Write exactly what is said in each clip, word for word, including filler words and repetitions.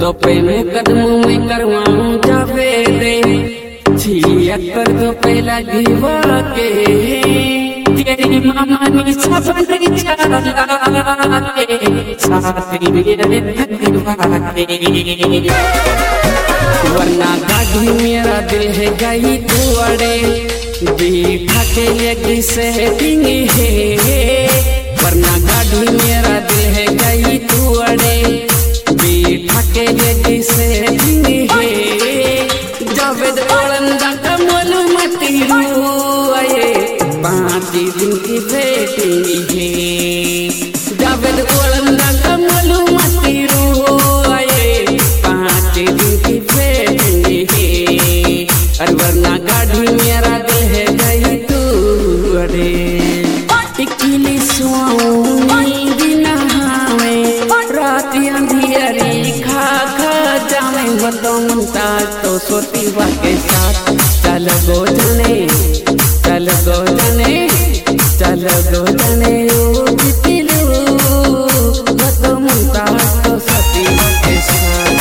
तो पे में कदमों में करवाऊं जावे दे छिहत्तर तो पे लगी वाके तेरी मामा नी सबन चला के साथी मेरे धगवा के वरना गाड़ी मेरा दिल है गई तुअड़े बीठा के लगी सेटिंग है वरना गाड़ी मेरा दिल है गई तुअड़े बीठा के लगी सेटिंग है जावेद ओलंदा का मालूमती हुए पाँच दिन की वेटिंग है जावेद ओलंदा का मालूमती हुए पाँच दिन की वेटिंग है और वरना गाड़ी मेरा दिल है गई तू अरे टिकली सुआऊं दिन हावे रात अंधियारी खा खा जावे बदो मुंता तो सोती के साथ चल गो जाने चल गो जाने चल गो जाने ओ बितिलू बदो मुंता तो सोती के साथ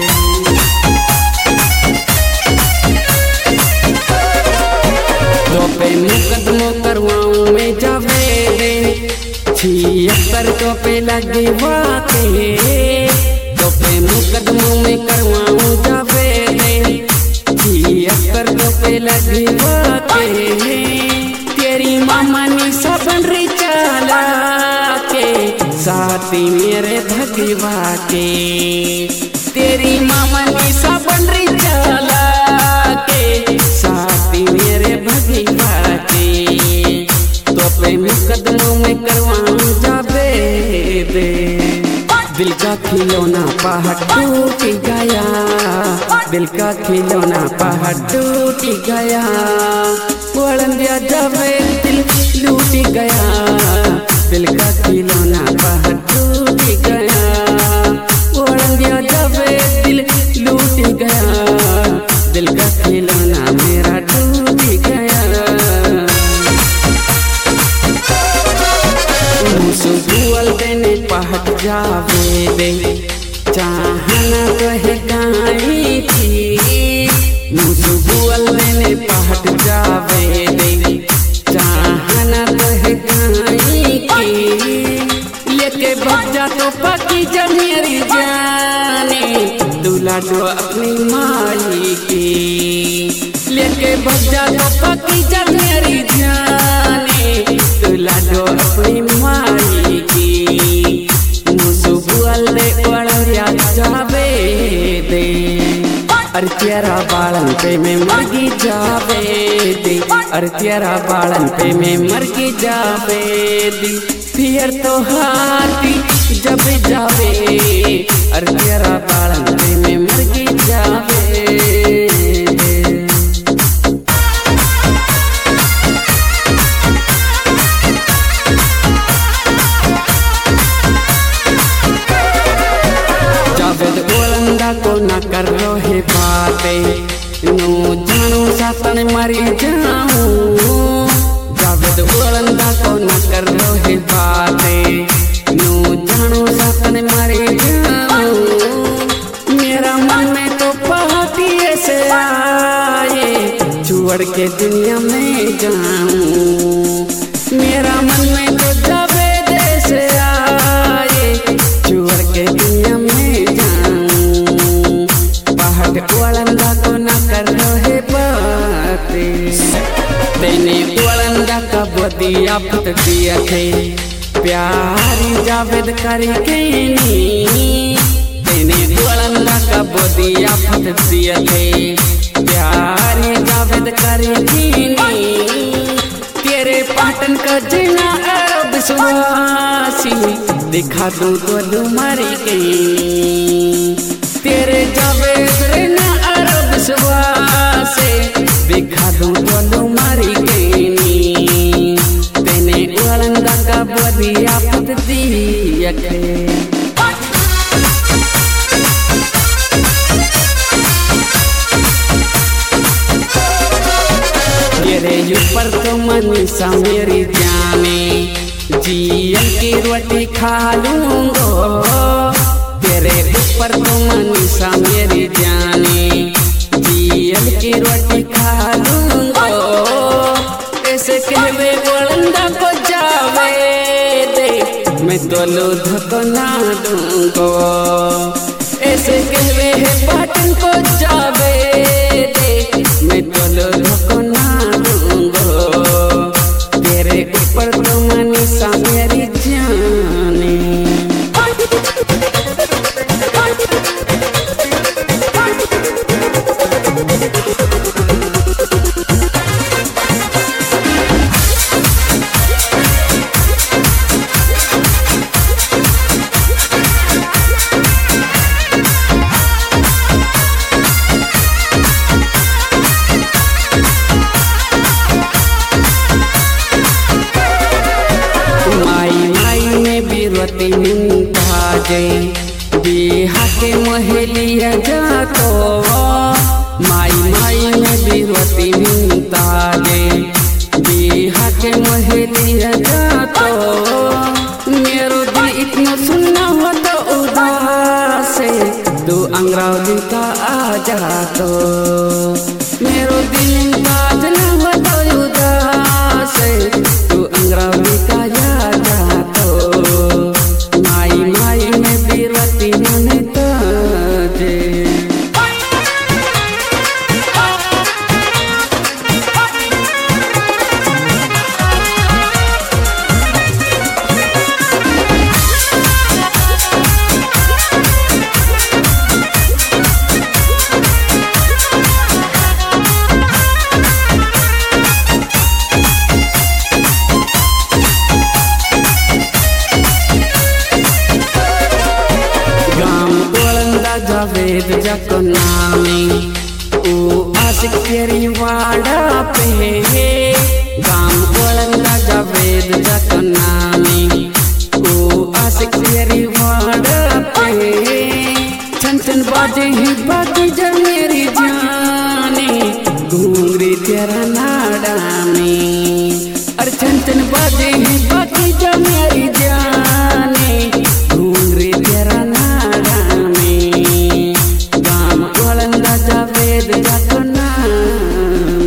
तो पे मुकदमों करवाऊं मैं जावे दे छिहत्तर तो पे लगे वाके तो पे मुकदमों में करवाऊं जावे दे छिहत्तर तो पे लगे वाके तेरी मामा नी सबन री चला के साथी मेरे धगवा के तेरी मामा नी सबन री चला के साथी मेरे भगवा के तो पे मुकदमों में करवाऊं जावे दे दिल का खिलौना पहाड़ टूट गया दिल का खिलौना पहाड़ टूट गया वड़ंदिया जावे दिल लूट गया दिल का खिलौना पहाड़ टूट गया वड़ंदिया जावे दिल लूट गया दिल का खिलौना मेरा टूट गया मुसुबुअल देने पहाड़ जावे दे चाहना कहे गाई थी मुसुबुअल देने पहाड़ जावे दे चाहना कहे गाई की लेके बच्चा तो पकी जब मेरी जाने दूल्हा जो अपनी माई की लेके बच्चा तो पकी जब मेरी जाने दूल्हा जो अपनी माई की मुसुबुअल दे वड़िया जावे दे अरे तेरा बालन पे मैं मरगी जावे दे अरे तेरा बालन पे मैं मरगी जावे दे फिर तो हाथी जब जावे अरे तेरा बालन पे मैं मरगी जावे को न कर रो है बातें नू जानू सातन मरी जाऊं जावेद ओलंदा को न कर रो है बातें नू जानू सातन मरी जाऊं मेरा मन में तो पहाड़ी से आए छोड़ के दुनिया में जाऊं मेरा मन में तो जावेद से आए छोड़ के दुनिया में ओलंदा को न कर रो है बातें तेने ओलंदा का बदिया पुत दिया थे प्यारी जावेद करी के नी तेने ओलंदा का बदिया पुत दिया थे प्यारी जावेद करी के नी तेरे पाटन का जीना अब सुहासी दिखा दूं तो लू मरी गई तेरे जावेद रे ना अरब से दिखा दूं तो लू मरी गई तेने ओलंदा का बदिया पुत दिया तेरे ऊपर तो मनीषा मेरी जाने जियन की रोटी खा लूंगो तेरे ऊपर तो मनीषा मेरी जाने जियल की रोटी खा लूंगा ऐसे कहवे बुलंदा को जावे दे मैं तो लूध को ना दूंगा ऐसे कहवे है पाटन को जावे दे मैं तो लूध को ना दूंगा तेरे ऊपर तो मनीषा मेरी जाने। बिहा के महलिया जातो माई माई में बिरवती मिलता गे बिहा के महलिया जातो मेरो दिल इतना सुनना हो तो उदास तू अंग्रेजी का आ जातो मेरो दिल बात न हो तो उदास तू अंग्रेजी का आ जातो जावेद जको नामी ओ आशिक तेरी वाड़ा पे गाम बुलंदा जावेद जको नामी ओ आशिक तेरी वाड़ा पे छन छन बाजे ही बाकी जा मेरी जाने घूंगरी तेरा नाड़ा में अरे छन छन बाजे ही बाकी जा मेरी जाने घूंगरी तेरा जावेद जको नाम।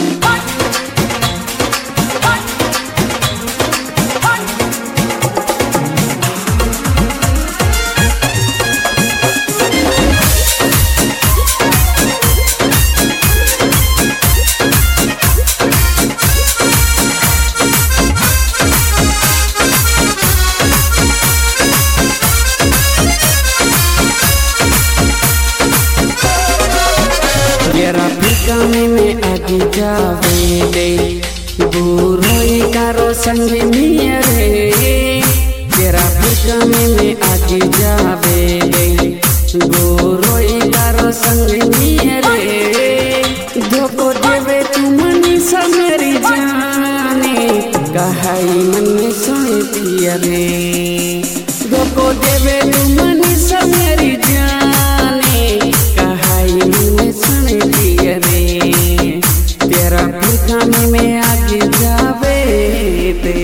में में आगे जावे दे बुरोई कारो संग मेरे तेरा फिरका में में आगे जावे दे बुरोई कारो संग मेरे धोखो देवे तू मनीषा मेरी जाने कहाई मन में सोए पिया रे धोखो देवे तू मनीषा मेरी जाने कहाई मन में सोए पिया रे तेरा फिरका में में आगे जावे दे।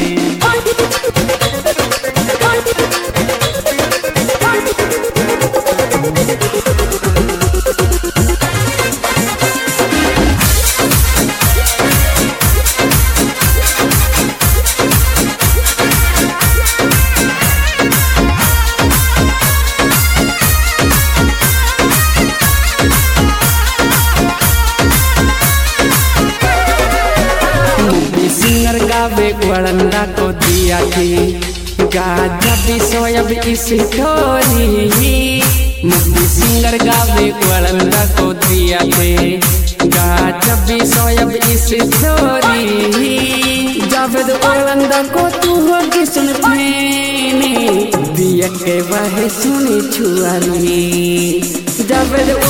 वरंदा को दिया थी गाजा भी सोयब इस ढोरी मुक्ति सिंगर गावे वरंदा को दिया थे गाजा भी सोयब इस ढोरी जावेद वरंदा को तू होगी सुन फेने दिया के वह सुनी छुआली जावेद